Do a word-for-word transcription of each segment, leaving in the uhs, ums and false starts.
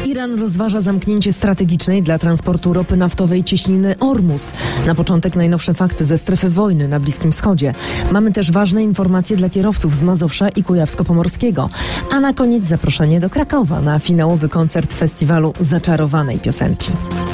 Iran rozważa zamknięcie strategicznej dla transportu ropy naftowej cieśniny Ormus. Na początek najnowsze fakty ze strefy wojny na Bliskim Wschodzie. Mamy też ważne informacje dla kierowców z Mazowsza i Kujawsko-Pomorskiego. A na koniec zaproszenie do Krakowa na finałowy koncert festiwalu Zaczarowanej Piosenki.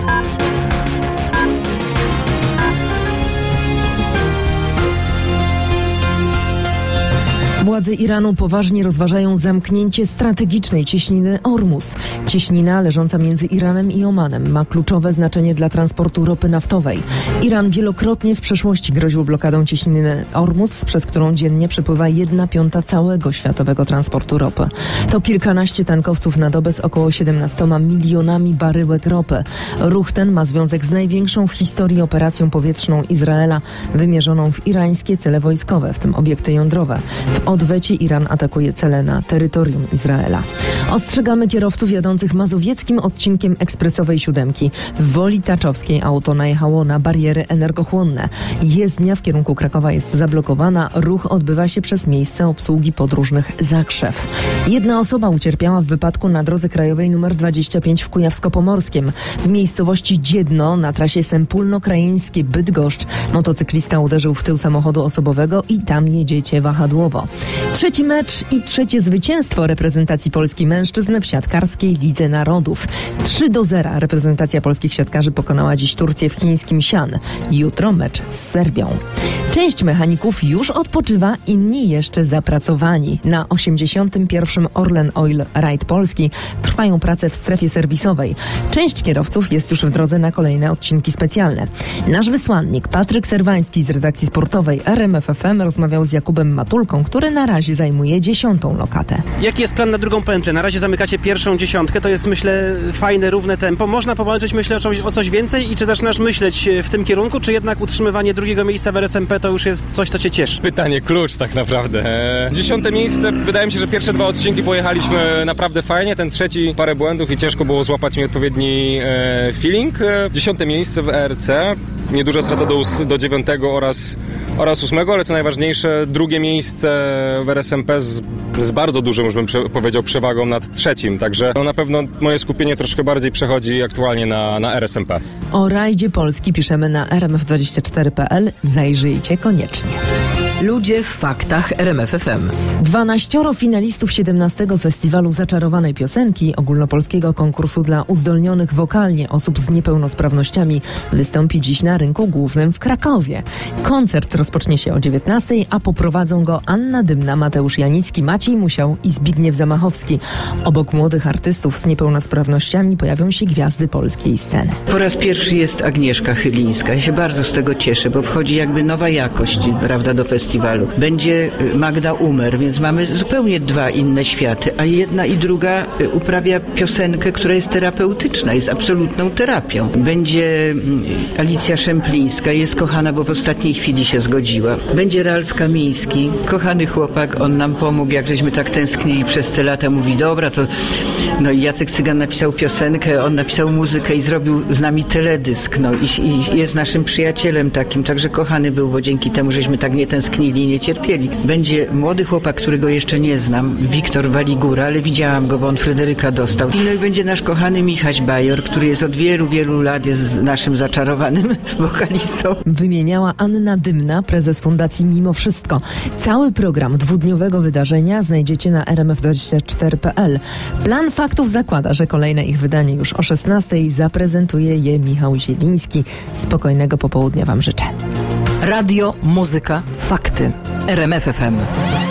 Władze Iranu poważnie rozważają zamknięcie strategicznej cieśniny Ormus. Cieśnina leżąca między Iranem i Omanem ma kluczowe znaczenie dla transportu ropy naftowej. Iran wielokrotnie w przeszłości groził blokadą cieśniny Ormus, przez którą dziennie przepływa jedna piąta całego światowego transportu ropy. To kilkanaście tankowców na dobę z około siedemnastoma milionami baryłek ropy. Ruch ten ma związek z największą w historii operacją powietrzną Izraela, wymierzoną w irańskie cele wojskowe, w tym obiekty jądrowe. W odwecie Iran atakuje cele na terytorium Izraela. Ostrzegamy kierowców jadących mazowieckim odcinkiem ekspresowej siódemki. W Woli Taczowskiej auto najechało na bariery energochłonne. Jezdnia w kierunku Krakowa jest zablokowana. Ruch odbywa się przez miejsce obsługi podróżnych Zakrzew. Jedna osoba ucierpiała w wypadku na drodze krajowej nr dwadzieścia pięć w Kujawsko-Pomorskim. W miejscowości Dziedno na trasie Sempólno-Krajeńskie-Bydgoszcz motocyklista uderzył w tył samochodu osobowego i tam jedziecie wahadłowo. Trzeci mecz i trzecie zwycięstwo reprezentacji Polski mężczyzn w siatkarskiej Lidze Narodów. trzy do zera reprezentacja polskich siatkarzy pokonała dziś Turcję w chińskim Sian. Jutro mecz z Serbią. Część mechaników już odpoczywa, inni jeszcze zapracowani. Na osiemdziesiątym pierwszym Orlen Oil Ride Polski trwają prace w strefie serwisowej. Część kierowców jest już w drodze na kolejne odcinki specjalne. Nasz wysłannik Patryk Serwański z redakcji sportowej R M F F M rozmawiał z Jakubem Matulką, który na razie zajmuje dziesiątą lokatę. Jaki jest plan na drugą pętlę? Na razie zamykacie pierwszą dziesiątkę, to jest, myślę, fajne, równe tempo. Można powalczyć, myślę, o coś, o coś więcej i czy zaczynasz myśleć w tym kierunku, czy jednak utrzymywanie drugiego miejsca w R S M P to już jest coś, co cię cieszy? Pytanie klucz tak naprawdę. Dziesiąte miejsce, wydaje mi się, że pierwsze dwa odcinki pojechaliśmy naprawdę fajnie, ten trzeci parę błędów i ciężko było złapać mi odpowiedni e, feeling. Dziesiąte miejsce w E R C, nieduża strata do, do dziewiątego oraz, oraz ósmego, ale co najważniejsze, drugie miejsce w R S M P z, z bardzo dużym, już bym prze, powiedział, przewagą nad trzecim, także no, na pewno moje skupienie troszkę bardziej przechodzi aktualnie na, na R S M P. O rajdzie Polski piszemy na r m f dwadzieścia cztery kropka p l. Zajrzyjcie koniecznie. Ludzie w faktach R M F F M. Dwanaścioro finalistów siedemnastego Festiwalu Zaczarowanej Piosenki, ogólnopolskiego konkursu dla uzdolnionych wokalnie osób z niepełnosprawnościami, wystąpi dziś na rynku głównym w Krakowie. Koncert rozpocznie się o dziewiętnastej, a poprowadzą go Anna Dymna, Mateusz Janicki, Maciej Musiał i Zbigniew Zamachowski. Obok młodych artystów z niepełnosprawnościami pojawią się gwiazdy polskiej sceny. Po raz pierwszy jest Agnieszka Chylińska. Ja się bardzo z tego cieszę, bo wchodzi jakby nowa jakość, prawda, do festiwalu. Będzie Magda Umer, więc mamy zupełnie dwa inne światy, a jedna i druga uprawia piosenkę, która jest terapeutyczna, jest absolutną terapią. Będzie Alicja Szemplińska, jest kochana, bo w ostatniej chwili się zgodziła. Będzie Ralf Kamiński, kochany chłopak, on nam pomógł, jak żeśmy tak tęsknili przez te lata, mówi dobra, to no i Jacek Cygan napisał piosenkę, on napisał muzykę i zrobił z nami teledysk, no i, i jest naszym przyjacielem takim, także kochany był, bo dzięki temu, żeśmy tak nie tęsknili i nie cierpieli. Będzie młody chłopak, którego jeszcze nie znam, Wiktor Waligura, ale widziałam go, bo on Fryderyka dostał. No i będzie nasz kochany Michaś Bajor, który jest od wielu, wielu lat jest naszym zaczarowanym wokalistą. Wymieniała Anna Dymna, prezes Fundacji Mimo Wszystko. Cały program dwudniowego wydarzenia znajdziecie na r m f dwadzieścia cztery kropka p l. Plan faktów zakłada, że kolejne ich wydanie już o szesnastej zaprezentuje je Michał Zieliński. Spokojnego popołudnia wam życzę. Radio, muzyka, fakty. R M F F M.